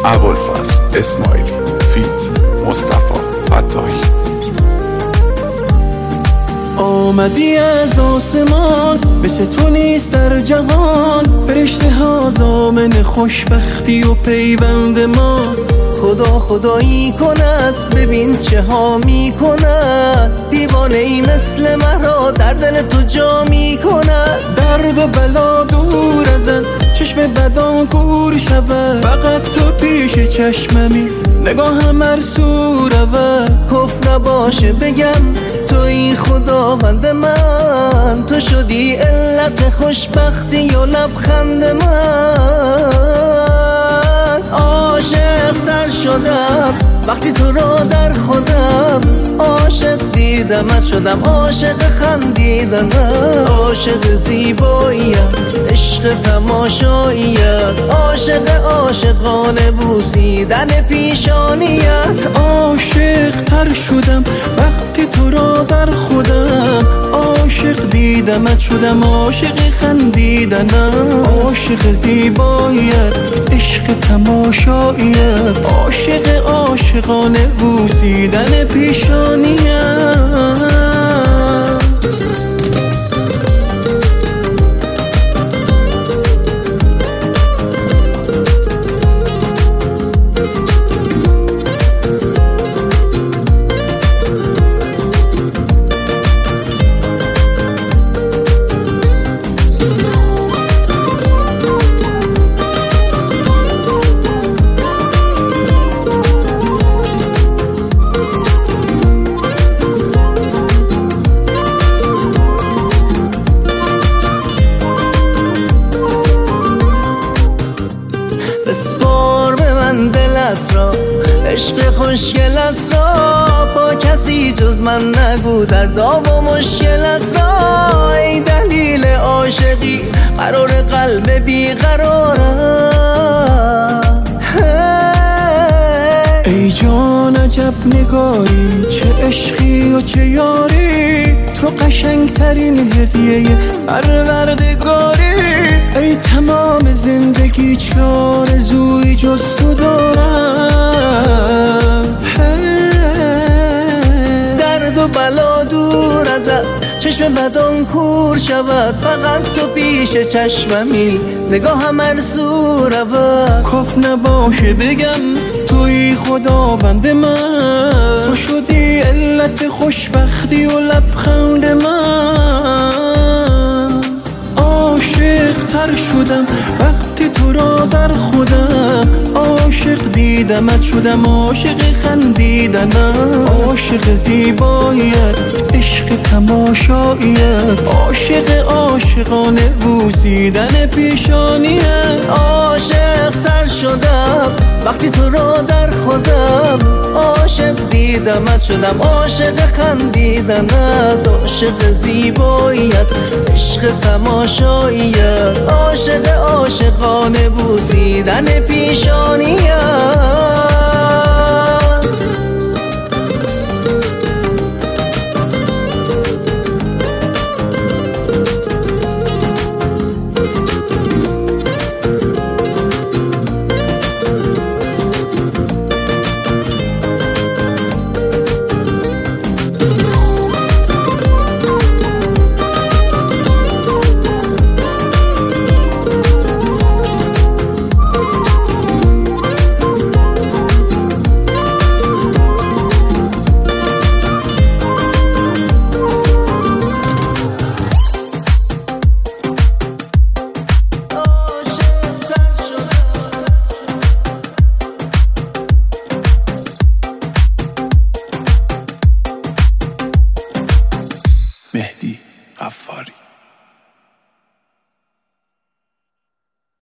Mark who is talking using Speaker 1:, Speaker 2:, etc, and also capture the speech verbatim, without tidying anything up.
Speaker 1: ابوالفضل اسماعیلی فیت مصطفی فتاحی.
Speaker 2: آمدی از آسمان، مثل تو نیست در جهان. فرشته ها ضامن خوشبختی و پیوند ما.
Speaker 3: خدا خدایی کند ببین چه ها می کند. دیوانه ای مثل مرا در دل تو جا می کند.
Speaker 2: درد و بلا دور ازت، چشم بدان کور شود. فقط تو پیش چشممی، نگاهم مرسو رود.
Speaker 3: کف نباشه بگم توی خداوند من. تو شدی علت خوشبختی و لبخند من. عاشق تر شدم وقتی تو را در خودم. عاشق دیدمت شدم عاشق خندیدنم. عاشق زیباییت عشق تماشاییت. عاشق عاشقانه بوسیدن پیشانیت.
Speaker 2: عاشق تر شدم وقتی تو را در خودم. عاشق دیدمت شدم عاشق خندیدنم. عاشق زیباییت عشق تماشاییت. عاشق عاشقانه بوسیدن پیشانیت.
Speaker 3: بسپار به من دلت را عشق خوشگلت را. با کسی جز من نگو دردا و مشکلت را. ای دلیل عاشقی قرار قلب بیقرارم.
Speaker 2: ای جان عجب نگاری، چه عشقی و چه یاری. تو قشنگترین هدیه پروردگاری. ای تمام زندگی چه آرزویی جز تو دارم.
Speaker 3: درد و بلا دور ازت، چشم بدان کور شود. فقط تو پیش چشممی، نگاهم مرسو رود.
Speaker 2: کف نباشه بگم توی خداوند من. تو شدی علت خوشبختی و لبخند من. عاشق تر شدم وقتی تو را در خودم. عاشق دیدمت شدم عاشق خندیدنم. عاشق زیباییت عشق تماشاییت. عاشق عاشقانه بوسیدن پیشانیت.
Speaker 3: عاشق تر شدم وقتی تو را در خودم. عاشق دیدمت شدم عاشق خندیدنت. عاشق زیباییت عشق تماشاییت. عاشق عاشقانه بوسیدن پیشانیت.